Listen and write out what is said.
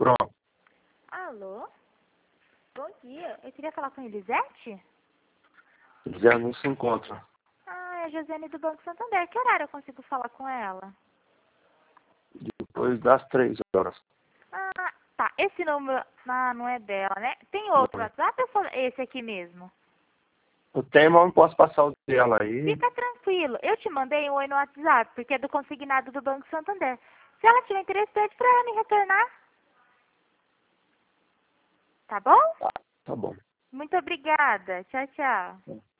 Pronto. Alô? Bom dia. Eu queria falar com a Elisete? Já não se encontra. Ah, é a Josiane do Banco Santander. Que horário eu consigo falar com ela? Depois das 3 horas. Ah, tá. Esse número... Ah, não é dela, né? Tem outro Não é. WhatsApp ou foi esse aqui mesmo? Eu tenho, mas não posso passar o dela aí. Fica tranquilo. Eu te mandei um oi no WhatsApp, porque é do consignado do Banco Santander. Se ela tiver interesse, pede pra ela me retornar. Tá bom? Tá bom. Muito obrigada. Tchau, tchau.